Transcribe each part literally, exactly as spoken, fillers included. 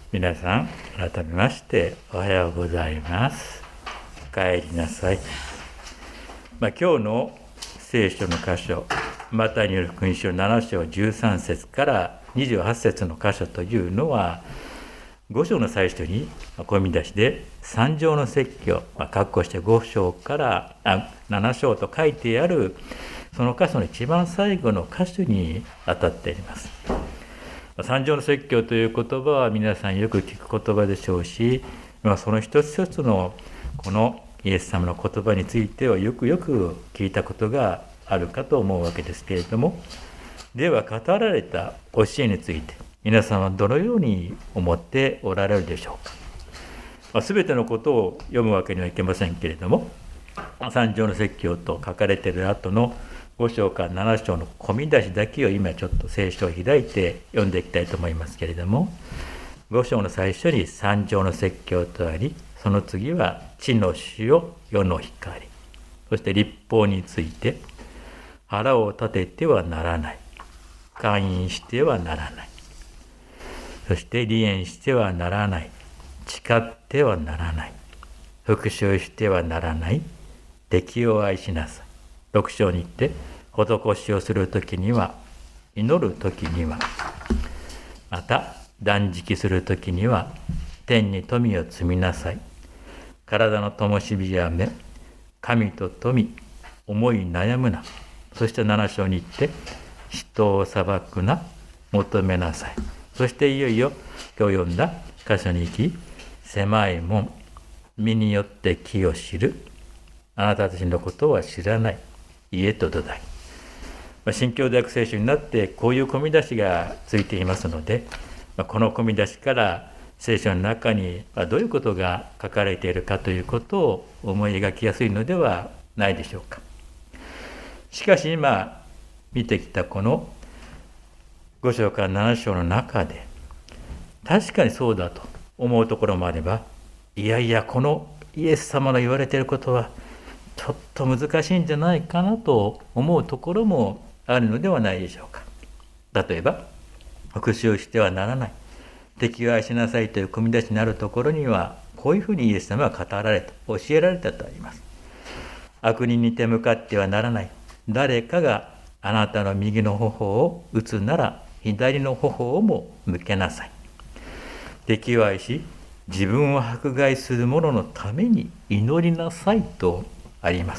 皆さん、改めましておはようございます。お帰りなさい。まあ、今日の聖書の箇所、マタイによる福音書なな章じゅうさん節からにじゅうはち節の箇所というのは、ご章の最初に込み出しで三条の説教、まあ、括弧してご章からあなな章と書いてあるその箇所の一番最後の箇所に当たっています。三条の説教という言葉は皆さんよく聞く言葉でしょうし、まあ、その一つ一つのこのイエス様の言葉についてはよくよく聞いたことがあるかと思うわけですけれども、では語られた教えについて皆さんはどのように思っておられるでしょうか。まあ、全てのことを読むわけにはいけませんけれども、三条の説教と書かれている後のご章からなな章の込み出しだけを今ちょっと聖書を開いて読んでいきたいと思いますけれども、ご章の最初に三条の説教とあり、その次は地の塩、世の光、そして律法について、腹を立ててはならない、姦淫してはならない、そして離縁してはならない、誓ってはならない、復讐してはならない、敵を愛しなさい。ろく章に行って施しをするときには、祈るときには、また断食するときには天に富を積みなさい。体の灯火や目、神と富、思い悩むな。そしてなな章に行って人を裁くな、求めなさい。そしていよいよ今日読んだ箇所に行き、狭い門、身によって木を知る。あなたたちのことは知らない。家と土台。新教大学聖書になってこういう込み出しがついていますので、この込み出しから聖書の中にどういうことが書かれているかということを思い描きやすいのではないでしょうか。しかし今見てきたこのご章からなな章の中で、確かにそうだと思うところもあれば、いやいやこのイエス様の言われていることはちょっと難しいんじゃないかなと思うところもあるのではないでしょうか。例えば、復讐してはならない、敵を愛しなさいという組み出しになるところには、こういうふうにイエス様は語られた、教えられたとあります。悪人に手向かってはならない。誰かがあなたの右の頬を打つなら、左の頬をも向けなさい。敵を愛し、自分を迫害する者のために祈りなさいとあります。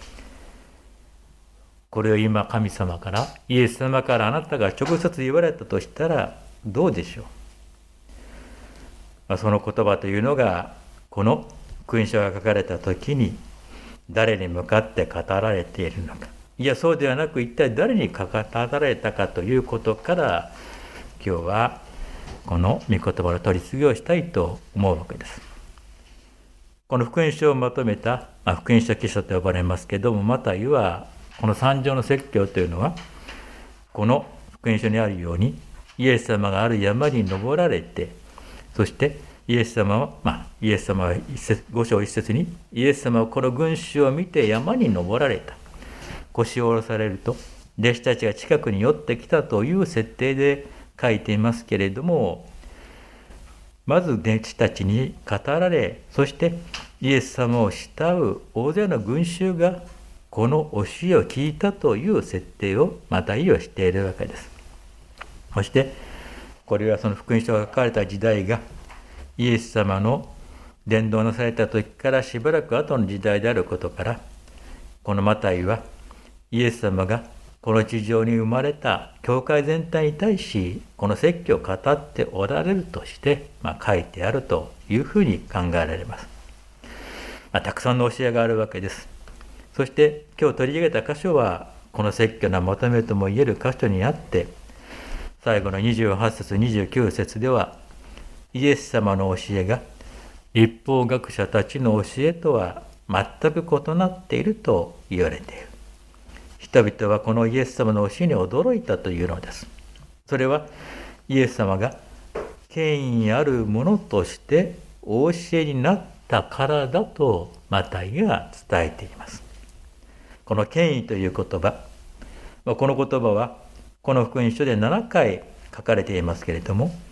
これを今神様から、イエス様からあなたが直接言われたとしたらどうでしょう。まあ、その言葉というのがこの福音書が書かれた時に誰に向かって語られているのか、いやそうではなく一体誰に語られたかということから今日はこの御言葉の取り次ぎをしたいと思うわけです。この福音書をまとめた、まあ、福音書記書と呼ばれますけども、マタイはこの三条の説教というのはこの福音書にあるように、イエス様がある山に登られて、そしてイエス様は、まあ、イエス様はご章一節に、イエス様はこの群衆を見て山に登られた。腰を下ろされると弟子たちが近くに寄ってきたという設定で書いていますけれども、まず弟子たちに語られ、そしてイエス様を慕う大勢の群衆がこの教えを聞いたという設定をマタイはしているわけです。そしてこれはその福音書が書かれた時代がイエス様の伝道なされた時からしばらく後の時代であることから、このマタイはイエス様がこの地上に生まれた教会全体に対しこの説教を語っておられるとして、まあ、書いてあるというふうに考えられます。まあ、たくさんの教えがあるわけです。そして今日取り上げた箇所はこの説教のまとめともいえる箇所にあって、最後のにじゅうはち節にじゅうきゅう節ではイエス様の教えが律法学者たちの教えとは全く異なっていると言われている。人々はこのイエス様の教えに驚いたというのです。それはイエス様が権威あるものとしてお教えになったからだとマタイが伝えています。この権威という言葉、この言葉はこの福音書でななかい書かれていますけれども、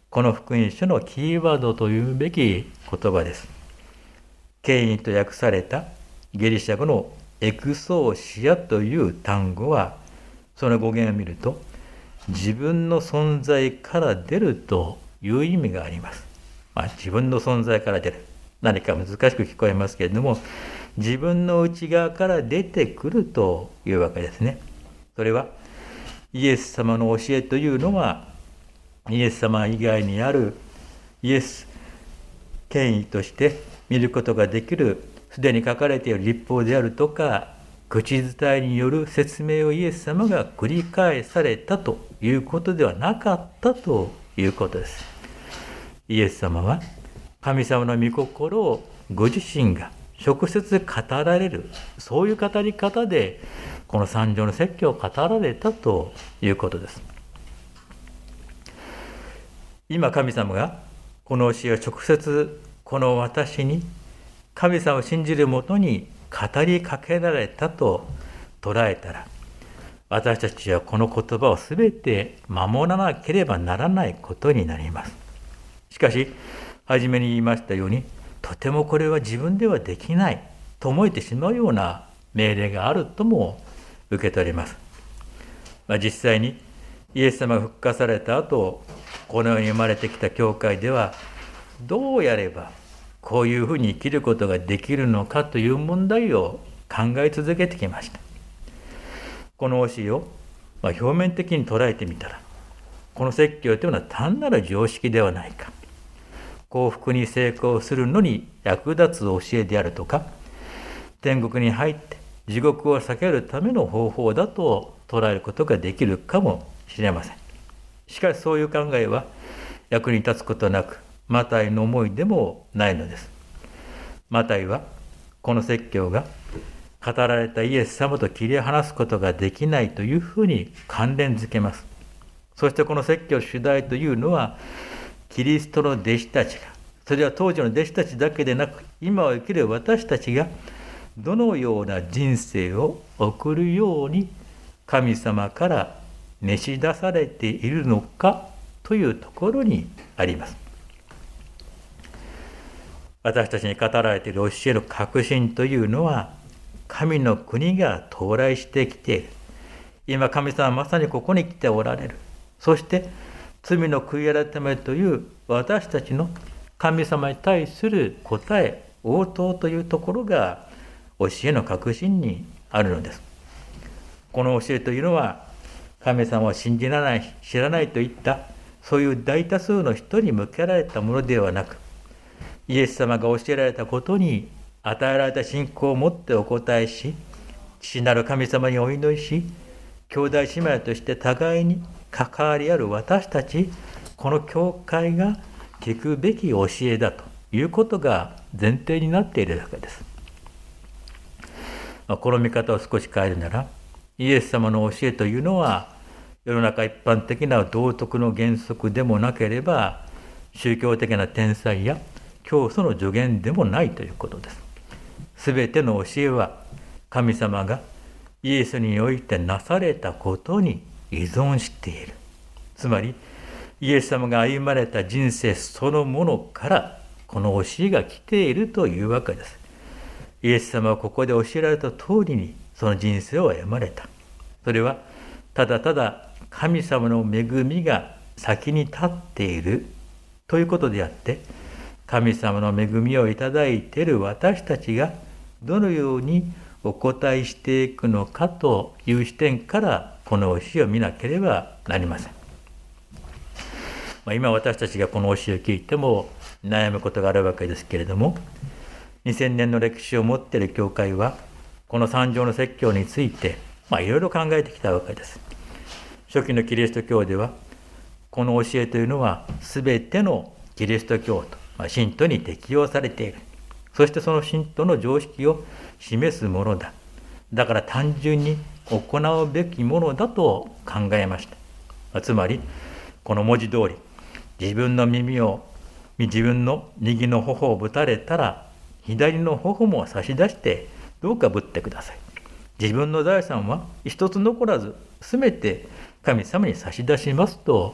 この福音書のキーワードというべき言葉です。権威と訳されたギリシャ語のエクソーシアという単語は、その語源を見ると、自分の存在から出るという意味があります。まあ、自分の存在から出る。何か難しく聞こえますけれども、自分の内側から出てくるというわけですね。それは、イエス様の教えというのは、イエス様以外にあるイエス権威として見ることができる、すでに書かれている律法であるとか、口伝えによる説明をイエス様が繰り返されたということではなかったということです。イエス様は神様の御心をご自身が直接語られる、そういう語り方でこの三条の説教を語られたということです。今神様がこの教えを直接この私に神様を信じるもとに語りかけられたと捉えたら、私たちはこの言葉をすべて守らなければならないことになります。しかし、初めに言いましたように、とてもこれは自分ではできないと思えてしまうような命令があるとも受け取れます。まあ、実際にイエス様が復活された後、この世に生まれてきた教会では、どうやればこういうふうに生きることができるのかという問題を考え続けてきました。この教えを、まあ、表面的に捉えてみたら、この説教というのは単なる常識ではないか。幸福に成功するのに役立つ教えであるとか、天国に入って地獄を避けるための方法だと捉えることができるかもしれません。しかしそういう考えは役に立つことなく、マタイの思いでもないのです。マタイはこの説教が語られたイエス様と切り離すことができないというふうに関連づけます。そしてこの説教主題というのは、キリストの弟子たちが、それは当時の弟子たちだけでなく、今を生きる私たちがどのような人生を送るように神様から召し出されているのかというところにあります。私たちに語られている教えの核心というのは、神の国が到来してきている。今神様はまさにここに来ておられる。そして罪の悔い改めという私たちの神様に対する答え、応答というところが教えの核心にあるのです。この教えというのは、神様を信じらない、知らないといったそういう大多数の人に向けられたものではなく、イエス様が教えられたことに与えられた信仰を持ってお答えし、父なる神様にお祈りし、兄弟姉妹として互いに関わりある私たち、この教会が聞くべき教えだということが前提になっているわけです。この見方を少し変えるなら、イエス様の教えというのは、世の中一般的な道徳の原則でもなければ、宗教的な天才や教祖の助言でもないということです。すべての教えは、神様がイエスにおいてなされたことに依存している。つまり、イエス様が歩まれた人生そのものからこの教えが来ているというわけです。イエス様はここで教えられた通りにその人生を歩まれた。それはただただ神様の恵みが先に立っているということであって、神様の恵みをいただいている私たちがどのようにお答えしていくのかという視点からこの教えを見なければなりません。まあ、今私たちがこの教えを聞いても悩むことがあるわけですけれども、にせんねんの歴史を持っている教会はこの三条の説教についてまあいろいろ考えてきたわけです。初期のキリスト教ではこの教えというのは全てのキリスト教徒、まあ、信徒に適用されている。そしてその信徒の常識を示すものだ。だから単純に行うべきものだと考えました。つまりこの文字通り、自分の耳を自分の右の頬をぶたれたら左の頬も差し出してどうかぶってください。自分の財産は一つ残らず全て神様に差し出しますと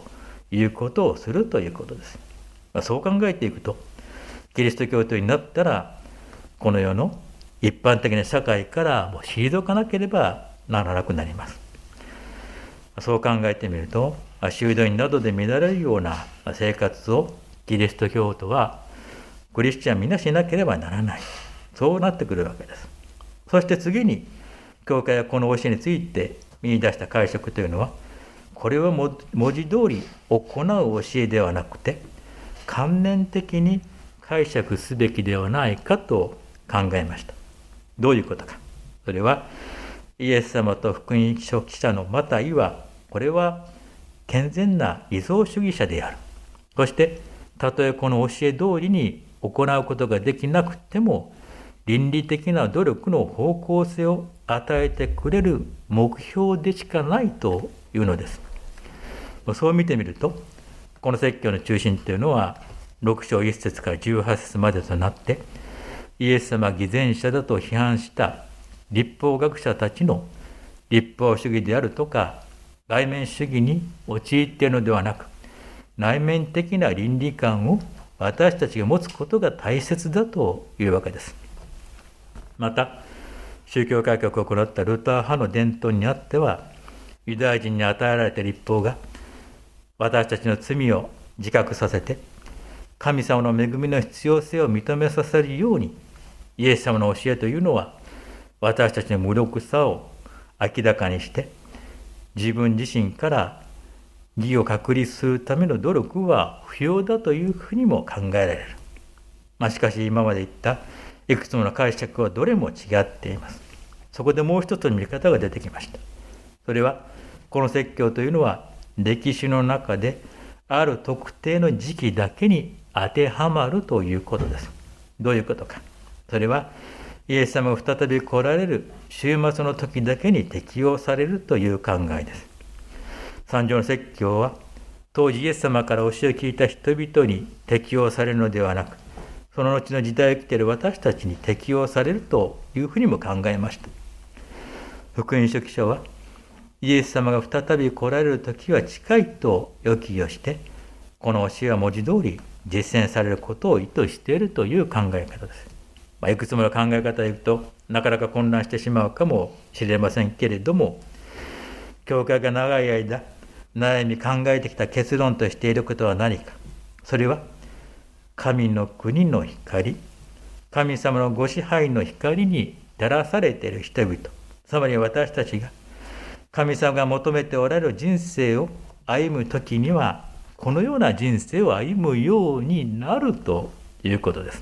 いうことをするということです。まあ、そう考えていくと、キリスト教徒になったらこの世の一般的な社会からもう退かなければならなくなります。そう考えてみると、修道院などで見られるような生活をキリスト教徒はクリスチャンみんなしなければならない。そうなってくるわけです。そして次に教会はこの教えについて見出した解釈というのは、これは文字通り行う教えではなくて観念的に解釈すべきではないかと考えました。どういうことか。それはイエス様と福音書記者のマタイは、これは健全な理想主義者である。そしてたとえこの教え通りに行うことができなくても、倫理的な努力の方向性を与えてくれる目標でしかないというのです。そう見てみると、この説教の中心というのはろく章いち節からじゅうはち節までとなって、イエス様偽善者だと批判した律法学者たちの律法主義であるとか外面主義に陥っているのではなく、内面的な倫理観を私たちが持つことが大切だというわけです。また、宗教改革を行ったルター派の伝統にあっては、ユダヤ人に与えられた律法が私たちの罪を自覚させて、神様の恵みの必要性を認めさせるように、イエス様の教えというのは私たちの無力さを明らかにして、自分自身から義を確立するための努力は不要だというふうにも考えられる。まあ、しかし今まで言ったいくつもの解釈はどれも違っています。そこでもう一つの見方が出てきました。それは、この説教というのは歴史の中である特定の時期だけに当てはまるということです。どういうことか。それはイエス様が再び来られる終末の時だけに適用されるという考えです。三条の説教は当時イエス様から教えを聞いた人々に適用されるのではなく、その後の時代を生きている私たちに適用されるというふうにも考えました。福音書記者はイエス様が再び来られる時は近いと予期をして、この教えは文字通り実践されることを意図しているという考え方です。まあ、いくつもの考え方を言うとなかなか混乱してしまうかもしれませんけれども、教会が長い間悩み考えてきた結論としていることは何か。それは神の国の光、神様のご支配の光に照らされている人々、つまり私たちが神様が求めておられる人生を歩むときには、このような人生を歩むようになるということです。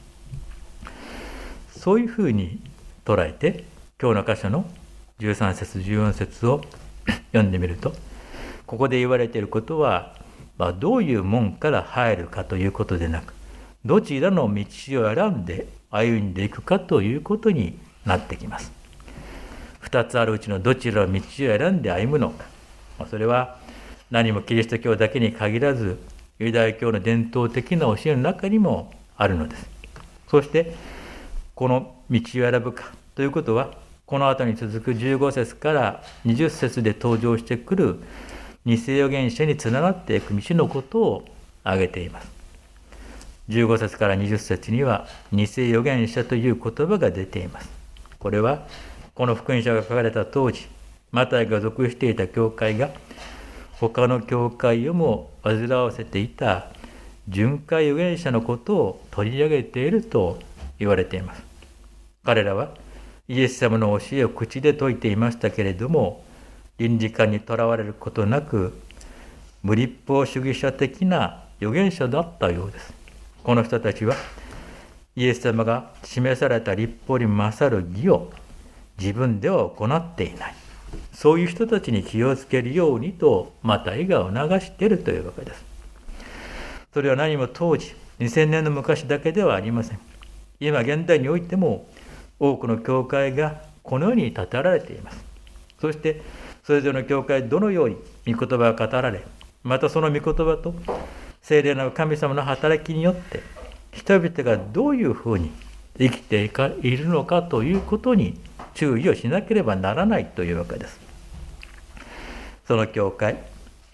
そういうふうに捉えて、今日の箇所のじゅうさん節じゅうよん節を読んでみると、ここで言われていることは、まあ、どういう門から入るかということでなく、どちらの道を選んで歩んでいくかということになってきます。二つあるうちのどちらの道を選んで歩むのか、それは何もキリスト教だけに限らず、ユダヤ教の伝統的な教えの中にもあるのです。そしてこの道を選ぶかということは、この後に続くじゅうご節からにじゅう節で登場してくる偽預言者につながっていく道のことを挙げています。じゅうご節からにじゅう節には偽預言者という言葉が出ています。これはこの福音書が書かれた当時、マタイが属していた教会が他の教会をも煩わせていた巡回預言者のことを取り上げていると言われています。彼らはイエス様の教えを口で説いていましたけれども、倫理観にとらわれることなく無律法主義者的な預言者だったようです。この人たちはイエス様が示された律法に勝る義を自分では行っていない、そういう人たちに気をつけるようにとマタイが促しているというわけです。それは何も当時にせんねんの昔だけではありません。今現代においても多くの教会がこのように立てられています。そしてそれぞれの教会どのように御言葉が語られ、またその御言葉と聖霊なる神様の働きによって人々がどういうふうに生きているのかということに注意をしなければならないというわけです。その教会、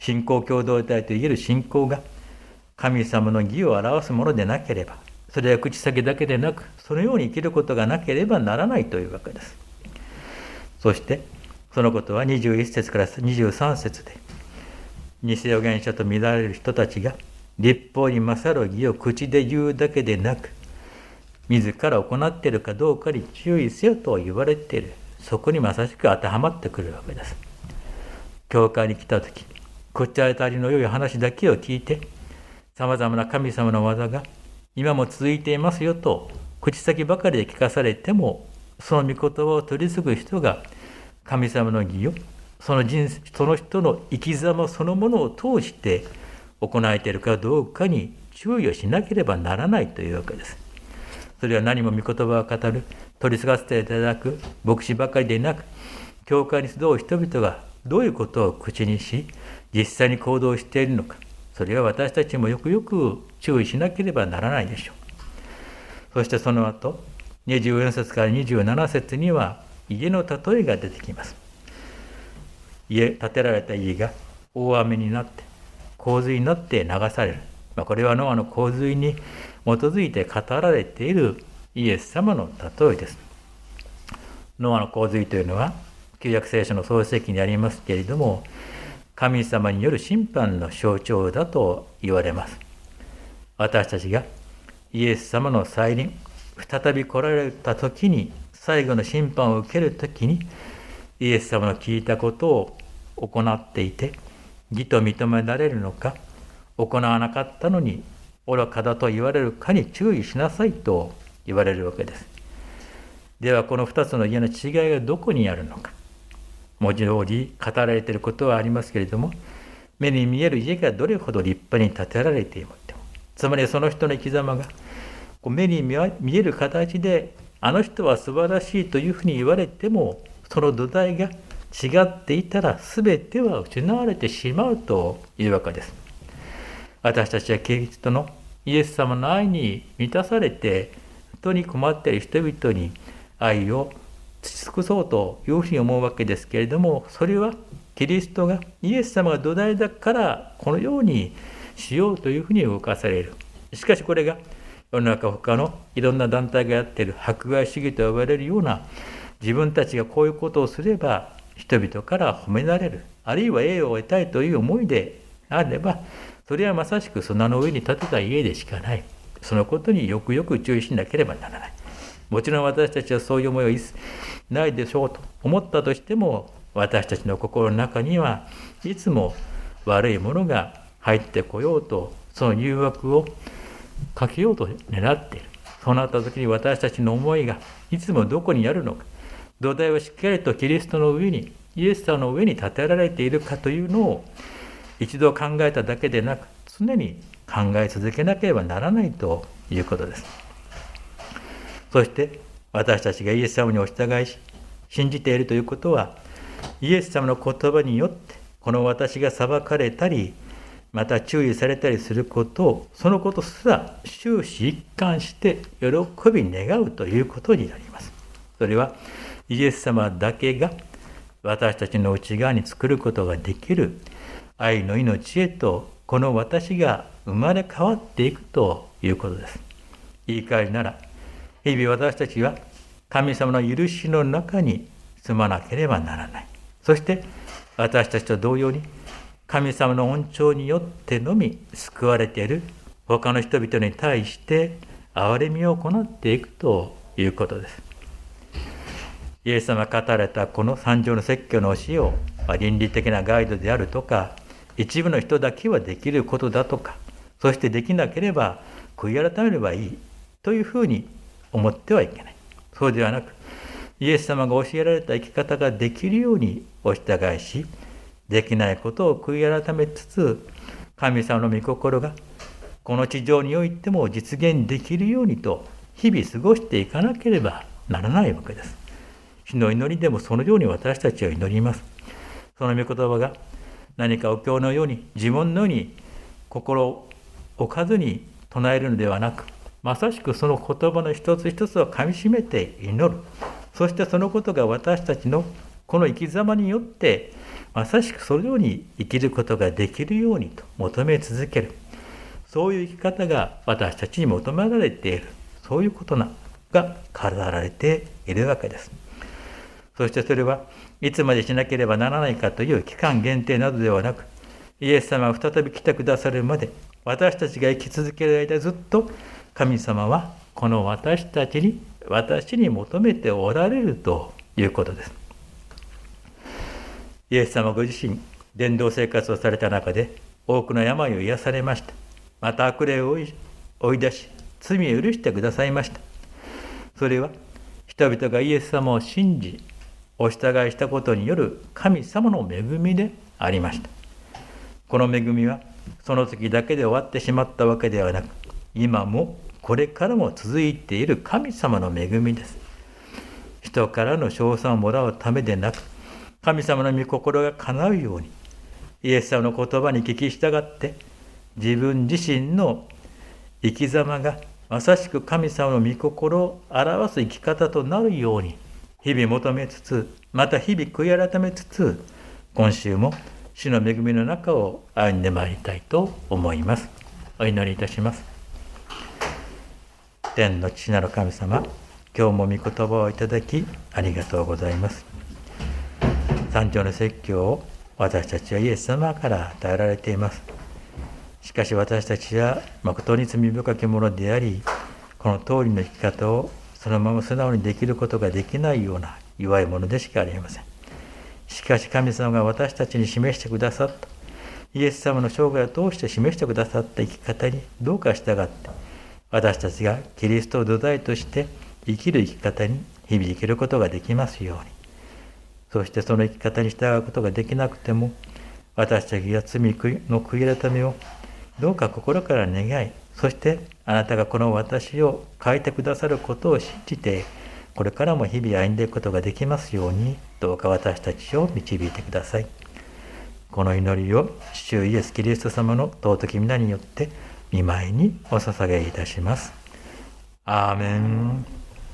信仰共同体といえる信仰が神様の義を表すものでなければ、それは口先だけでなく、そのように生きることがなければならないというわけです。そしてそのことはにじゅういっ節からにじゅうさん節で、偽預言者と見られる人たちが律法に勝る義を口で言うだけでなく、自ら行っているかどうかに注意せよと言われている。そこにまさしく当てはまってくるわけです。教会に来た時、口当たりの良い話だけを聞いて、さまざまな神様の技が今も続いていますよと口先ばかりで聞かされても、その御言葉を取り継ぐ人が神様の義をその人その人の生き様そのものを通して行えているかどうかに注意をしなければならないというわけです。それは何も御言葉を語る、取り継がせていただく牧師ばかりでなく、教会に集う人々がどういうことを口にし、実際に行動しているのか、それは私たちもよくよく注意しなければならないでしょう。そしてその後、にじゅうよん節からにじゅうなな節には家の例えが出てきます。家、建てられた家が大雨になって洪水になって流される。まあ、これはノアの洪水に基づいて語られているイエス様の例えです。ノアの洪水というのは旧約聖書の創世記にありますけれども、神様による審判の象徴だと言われます。私たちがイエス様の再臨、再び来られた時に、最後の審判を受ける時に、イエス様の聞いたことを行っていて義と認められるのか、行わなかったのに愚かだと言われるかに注意しなさいと言われるわけです。ではこの二つの家の違いがどこにあるのか。文字通り語られていることはありますけれども、目に見える家がどれほど立派に建てられていもっても、つまりその人の生き様が目に見える形であの人は素晴らしいというふうに言われても、その土台が違っていたら全ては失われてしまうというわけです。私たちはキリストのイエス様の愛に満たされて、本当に困っている人々に愛を尽くそうというふうに思うわけですけれども、それはキリストがイエス様が土台だからこのようにしようというふうに動かされる。しかしこれが世の中他のいろんな団体がやっている迫害主義と呼ばれるような、自分たちがこういうことをすれば人々から褒められる、あるいは栄誉を得たいという思いであれば、それはまさしく砂の上に建てた家でしかない。そのことによくよく注意しなければならない。もちろん私たちはそういう思いはないでしょうと思ったとしても、私たちの心の中にはいつも悪いものが入ってこようと、その誘惑をかけようと狙っている。そうなった時に私たちの思いがいつもどこにあるのか、土台はしっかりとキリストの上に、イエス様の上に建てられているかというのを一度考えただけでなく、常に考え続けなければならないということです。そして私たちがイエス様にお従いし信じているということは、イエス様の言葉によってこの私が裁かれたり、また注意されたりすることを、そのことすら終始一貫して喜び願うということになります。それはイエス様だけが私たちの内側に作ることができる愛の命へと、この私が生まれ変わっていくということです。言い換えるなら、日々私たちは神様の許しの中に住まなければならない。そして私たちと同様に、神様の恩寵によってのみ救われている他の人々に対して憐れみを行っていくということです。イエス様が語られたこの三条の説教の教えを倫理的なガイドであるとか、一部の人だけはできることだとか、そしてできなければ悔い改めればいいというふうに思ってはいけない。そうではなく、イエス様が教えられた生き方ができるようにお従いし、できないことを悔い改めつつ、神様の御心がこの地上においても実現できるようにと日々過ごしていかなければならないわけです。主の祈りでもそのように私たちは祈ります。その御言葉が何かお経のように呪文のように心を置かずに唱えるのではなく、まさしくその言葉の一つ一つをかみしめて祈る。そしてそのことが私たちのこの生き様によってまさしくそのように生きることができるようにと求め続ける、そういう生き方が私たちに求められている、そういうことなが語られているわけです。そしてそれはいつまでしなければならないかという期間限定などではなく、イエス様が再び来てくださるまで私たちが生き続ける間ずっと神様はこの私たちに私に求めておられるということです。イエス様ご自身、伝道生活をされた中で多くの病を癒されました。また悪霊を追い出し、罪を許してくださいました。それは人々がイエス様を信じお従いしたことによる神様の恵みでありました。この恵みはその時だけで終わってしまったわけではなく、今もこれからも続いている神様の恵みです。人からの称賛をもらうためでなく、神様の御心が叶うように、イエス様の言葉に聞き従って自分自身の生き様がまさしく神様の御心を表す生き方となるように日々求めつつ、また日々悔い改めつつ、今週も主の恵みの中を歩んでまいりたいと思います。お祈りいたします。天の父なる神様、今日も御言葉をいただきありがとうございます。三条の説教を私たちはイエス様から与えられています。しかし私たちは誠に罪深き者であり、この通りの生き方をそのまま素直にできることができないような弱いものでしかありません。しかし神様が私たちに示してくださったイエス様の生涯を通して示してくださった生き方にどうか従って、私たちがキリストを土台として生きる生き方に日々生きることができますように。そしてその生き方に従うことができなくても、私たちが罪の悔い改めをどうか心から願い、そしてあなたがこの私を変えてくださることを信じて、これからも日々歩んでいくことができますように、どうか私たちを導いてください。この祈りを主イエスキリスト様の尊き皆によって御前にお捧げいたします。アーメン。